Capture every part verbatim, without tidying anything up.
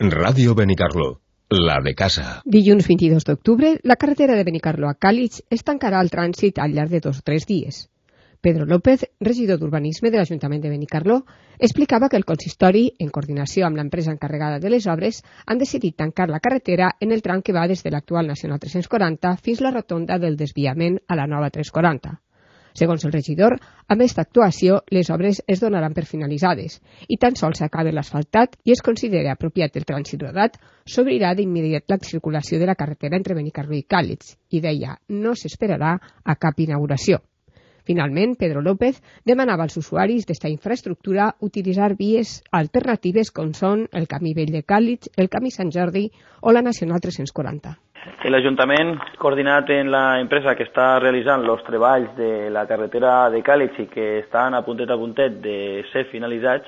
Ràdio Benicarló, la de casa. Dilluns vint-i-dos d'octubre, la carretera de Benicarló a Càlig es tancarà al trànsit al llarg de dos o tres dies. Pedro López, regidor d'Urbanisme de l'Ajuntament de Benicarló, explicava que el consistori, en coordinació amb l'empresa encarregada de les obres, han decidit tancar la carretera en el tram que va des de l'actual Nacional tres-cents quaranta fins la rotonda del desviament a la nova tres-cents quaranta. Segons el regidor, amb aquesta actuació, les obres es donaran per finalitzades i tan sols s'acabe l'asfaltat i es considera apropiat el trànsit rodat, s'obrirà d'immediat la circulació de la carretera entre Benicarló i Càlig i deia no s'esperarà a cap inauguració. Finalment, Pedro López demanava als usuaris d'esta infraestructura utilitzar vies alternatives com són el Camí Vell de Càlig, el Camí Sant Jordi o la Nacional tres-cents quaranta. L'Ajuntament, coordinat amb l'empresa que està realitzant els treballs de la carretera de Càlig i que estan a puntet a puntet de ser finalitzats,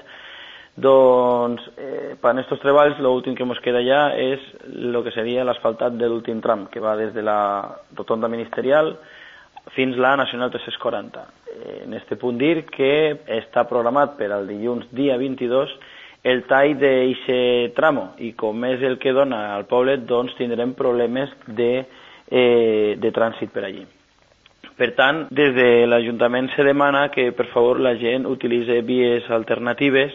doncs eh, per aquests treballs l'últim que ens queda ja és el que seria l'asfaltat de l'últim tram, que va des de la rotonda ministerial fins la Nacional tres-cents quaranta. Eh, en aquest punt dir que està programat per al dilluns dia vint-i-dos el tall d'aquest tramo i com és el que dona al poble, doncs tindrem problemes de, eh, de trànsit per allí. Per tant, des de l'Ajuntament se demana que per favor la gent utilitzi vies alternatives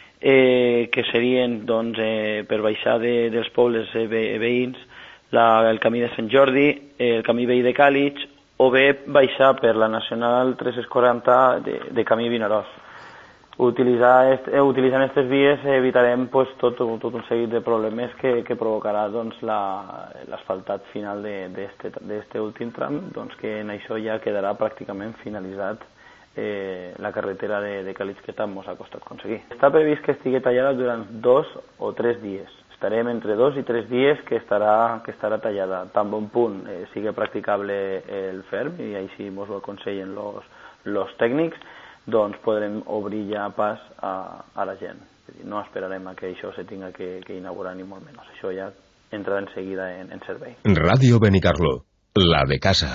eh, que serien doncs, eh, per baixar de, dels pobles eh, ve, veïns la, el camí de Sant Jordi, eh, el camí veí de Càlig o bé baixar per la Nacional tres-cents quaranta de, de camí Vinaròs. Utilitzar est, eh, utilitzant aquestes vies eh, evitarem pues, tot, tot un seguit de problemes que, que provocarà doncs, l'asfaltat final d'aquest últim tram, doncs, que en això ja quedarà pràcticament finalitzat eh, la carretera de, de Càlig que tant ens ha costat aconseguir. Està previst que estigui tallada durant dos o tres dies. Estarem entre dos i tres dies que estarà, que estarà tallada. Tan bon punt eh, sigui practicable el ferm, i així ens ho aconsellen els tècnics, doncs podrem obrir ja pas a, a la gent. No esperarem a que això se tinga que, que inaugurar ni molt menys. Això ja entrarà en seguida en, en servei. Ràdio Benicarló, la de casa.